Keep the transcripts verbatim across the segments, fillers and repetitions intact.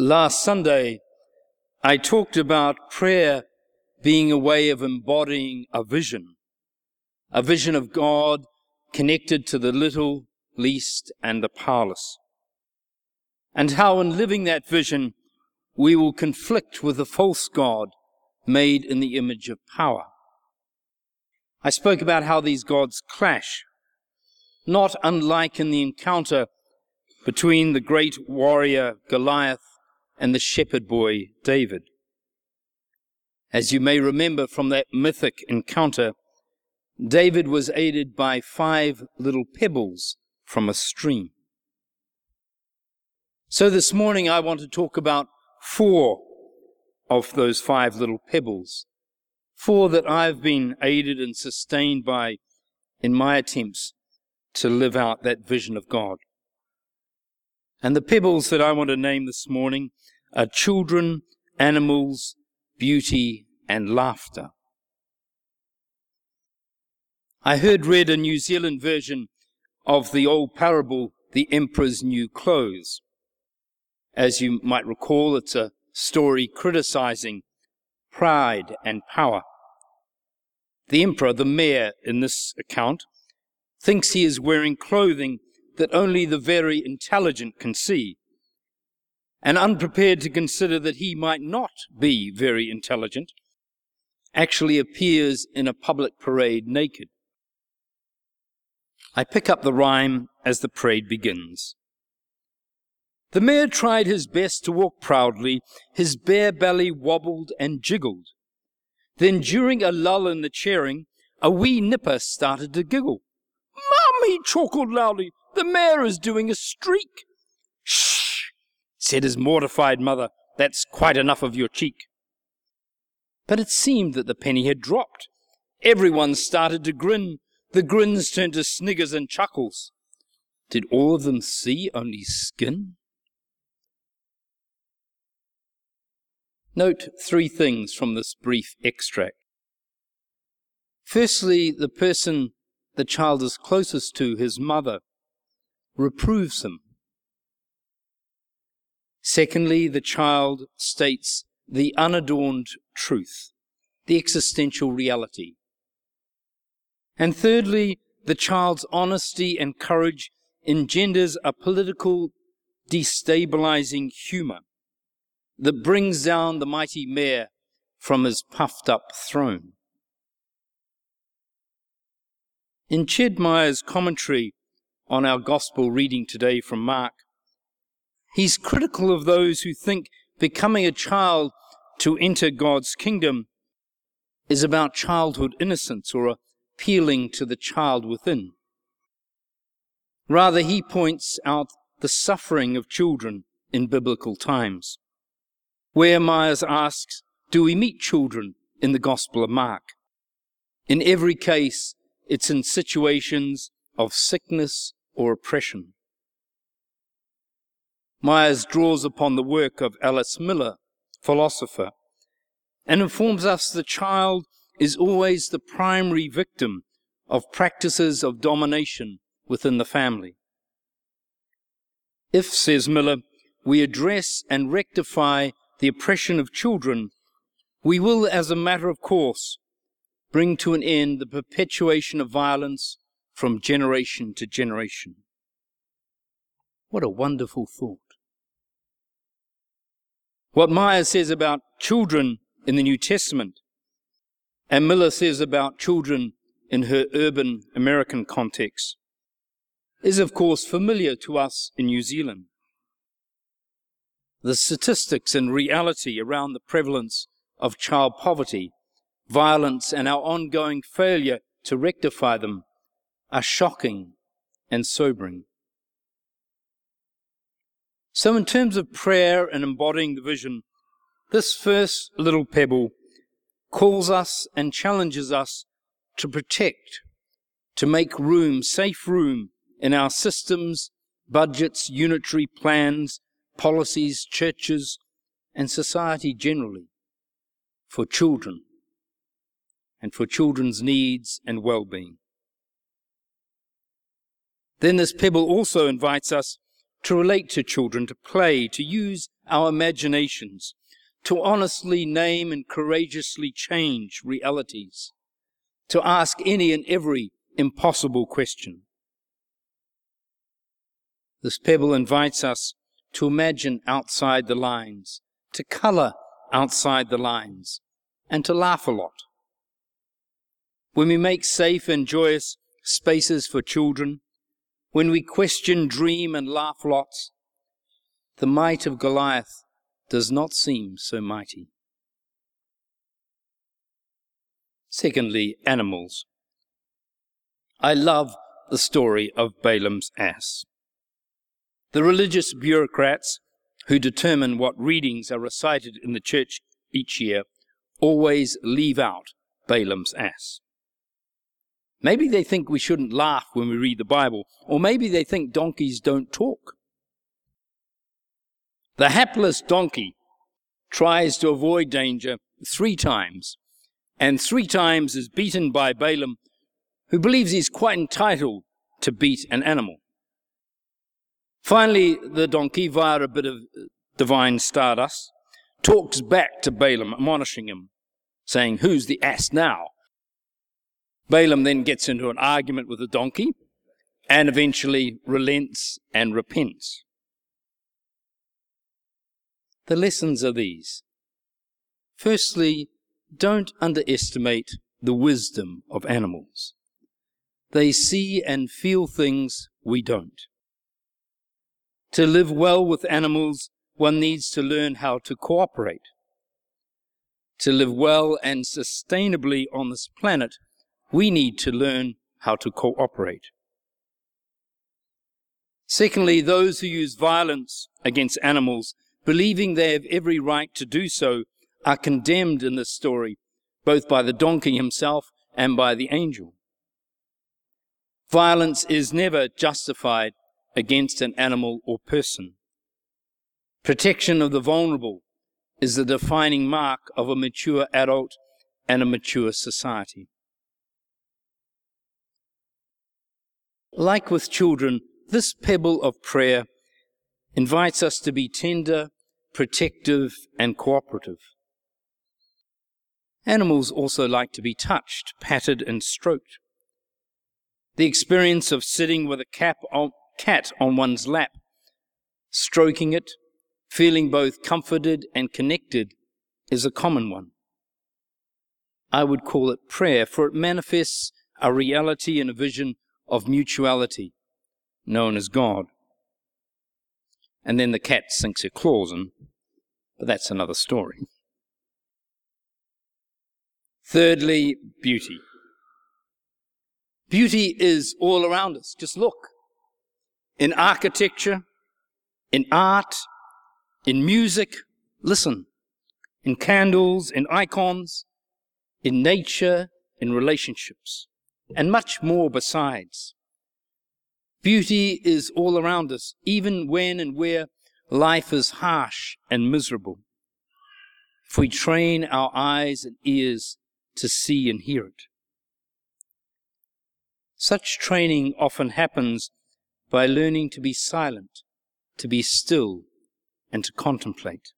Last Sunday, I talked about prayer being a way of embodying a vision, a vision of God connected to the little, least, and the powerless, and how in living that vision, we will conflict with the false God made in the image of power. I spoke about how these gods clash, not unlike in the encounter between the great warrior Goliath and the shepherd boy David. As you may remember from that mythic encounter, David was aided by five little pebbles from a stream. So this morning I want to talk about four of those five little pebbles, four that I've been aided and sustained by in my attempts to live out that vision of God. And the pebbles that I want to name this morning are children, animals, beauty, and laughter. I heard read a New Zealand version of the old parable, The Emperor's New Clothes. As you might recall, it's a story criticizing pride and power. The emperor, the mayor in this account, thinks he is wearing clothing that only the very intelligent can see, and unprepared to consider that he might not be very intelligent, actually appears in a public parade naked. I pick up the rhyme as the parade begins. The mayor tried his best to walk proudly, his bare belly wobbled and jiggled. Then during a lull in the cheering, a wee nipper started to giggle. "Mum," he chuckled loudly, "the mayor is doing a streak." "Shh," said his mortified mother, "that's quite enough of your cheek." But it seemed that the penny had dropped. Everyone started to grin. The grins turned to sniggers and chuckles. Did all of them see only skin? Note three things from this brief extract. Firstly, the person the child is closest to, his mother, reproves him. Secondly, the child states the unadorned truth, the existential reality. And thirdly, the child's honesty and courage engenders a political destabilizing humor that brings down the mighty mayor from his puffed up throne. In Ched Meyer's commentary on our gospel reading today from Mark, he's critical of those who think becoming a child to enter God's kingdom is about childhood innocence or appealing to the child within. Rather, he points out the suffering of children in biblical times, where Myers asks, do we meet children in the Gospel of Mark? In every case, it's in situations of sickness or oppression. Myers draws upon the work of Alice Miller, philosopher, and informs us the child is always the primary victim of practices of domination within the family. If, says Miller, we address and rectify the oppression of children, we will, as a matter of course, bring to an end the perpetuation of violence from generation to generation. What a wonderful thought. What Myers says about children in the New Testament, and Miller says about children in her urban American context, is of course familiar to us in New Zealand. The statistics and reality around the prevalence of child poverty, violence, and our ongoing failure to rectify them are shocking and sobering. So in terms of prayer and embodying the vision, this first little pebble calls us and challenges us to protect, to make room, safe room in our systems, budgets, unitary plans, policies, churches, and society generally, for children and for children's needs and well-being. Then this pebble also invites us to relate to children, to play, to use our imaginations, to honestly name and courageously change realities, to ask any and every impossible question. This pebble invites us to imagine outside the lines, to colour outside the lines, and to laugh a lot. When we make safe and joyous spaces for children, when we question, dream, and laugh lots, the might of Goliath does not seem so mighty. Secondly, animals. I love the story of Balaam's ass. The religious bureaucrats who determine what readings are recited in the church each year always leave out Balaam's ass. Maybe they think we shouldn't laugh when we read the Bible, or maybe they think donkeys don't talk. The hapless donkey tries to avoid danger three times, and three times is beaten by Balaam, who believes he's quite entitled to beat an animal. Finally, the donkey, via a bit of divine stardust, talks back to Balaam, admonishing him, saying, "Who's the ass now?" Balaam then gets into an argument with the donkey and eventually relents and repents. The lessons are these. Firstly, don't underestimate the wisdom of animals. They see and feel things we don't. To live well with animals, one needs to learn how to cooperate. To live well and sustainably on this planet, we need to learn how to cooperate. Secondly, those who use violence against animals, believing they have every right to do so, are condemned in this story, both by the donkey himself and by the angel. Violence is never justified against an animal or person. Protection of the vulnerable is the defining mark of a mature adult and a mature society. Like with children, this pebble of prayer invites us to be tender, protective, and cooperative. Animals also like to be touched, patted, and stroked. The experience of sitting with a cat on, cat on one's lap, stroking it, feeling both comforted and connected, is a common one. I would call it prayer, for it manifests a reality and a vision of mutuality, known as God. And then the cat sinks her claws in, but that's another story. Thirdly, beauty. Beauty is all around us. Just look. In architecture, in art, in music, listen. In candles, in icons, in nature, in relationships, and much more besides. Beauty is all around us, even when and where life is harsh and miserable, if we train our eyes and ears to see and hear it. Such training often happens by learning to be silent, to be still, and to contemplate.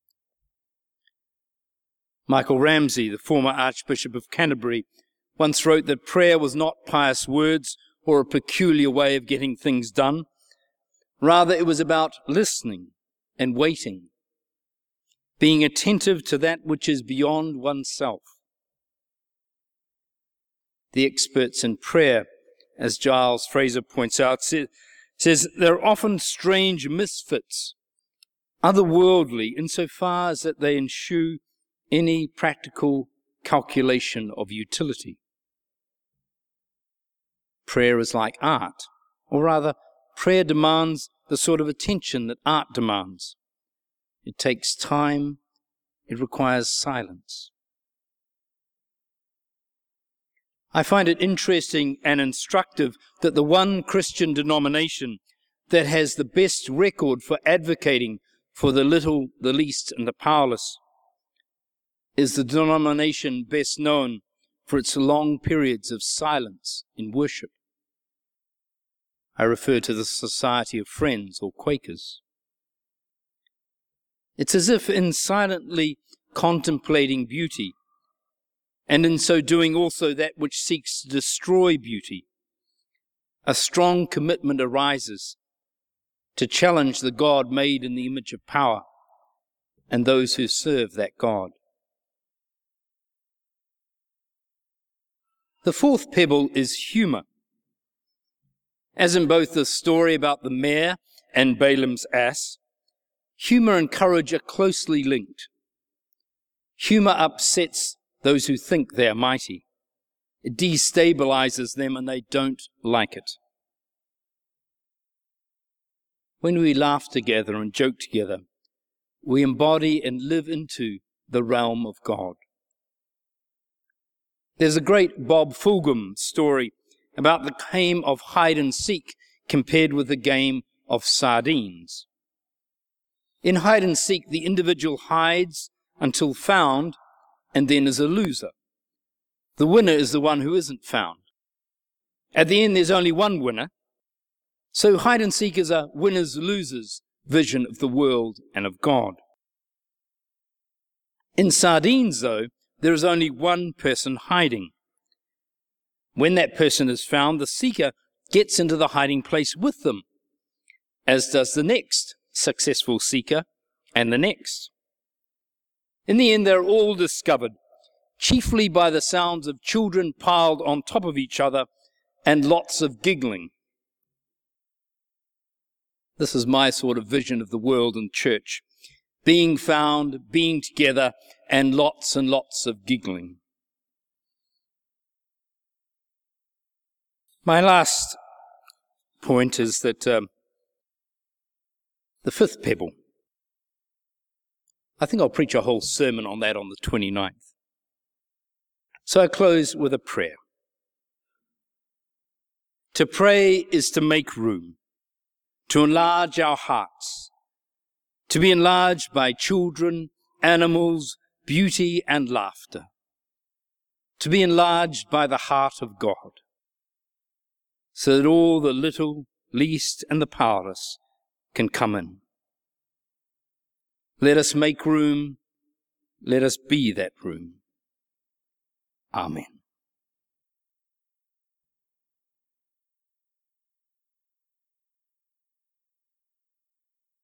Michael Ramsey, the former Archbishop of Canterbury, once wrote that prayer was not pious words or a peculiar way of getting things done. Rather, it was about listening and waiting, being attentive to that which is beyond oneself. The experts in prayer, as Giles Fraser points out, says they're often strange misfits, otherworldly insofar as that they eschew any practical calculation of utility. Prayer is like art, or rather, prayer demands the sort of attention that art demands. It takes time, it requires silence. I find it interesting and instructive that the one Christian denomination that has the best record for advocating for the little, the least, and the powerless is the denomination best known for its long periods of silence in worship. I refer to the Society of Friends or Quakers. It's as if in silently contemplating beauty, and in so doing also that which seeks to destroy beauty, a strong commitment arises to challenge the God made in the image of power and those who serve that God. The fourth pebble is humour. As in both the story about the mare and Balaam's ass, humour and courage are closely linked. Humour upsets those who think they are mighty. It destabilizes them and they don't like it. When we laugh together and joke together, we embody and live into the realm of God. There's a great Bob Fulghum story about the game of hide and seek compared with the game of sardines. In hide and seek, the individual hides until found and then is a loser. The winner is the one who isn't found. At the end, there's only one winner. So hide and seek is a winners-losers vision of the world and of God. In sardines, though, there is only one person hiding. When that person is found, the seeker gets into the hiding place with them, as does the next successful seeker and the next. In the end, they're all discovered, chiefly by the sounds of children piled on top of each other and lots of giggling. This is my sort of vision of the world and church. Being found, being together, and lots and lots of giggling. My last point is that um, the fifth pebble. I think I'll preach a whole sermon on that on the twenty-ninth. So I close with a prayer. To pray is to make room, to enlarge our hearts, to be enlarged by children, animals, beauty and laughter, to be enlarged by the heart of God, so that all the little, least, and the powerless can come in. Let us make room, let us be that room. Amen.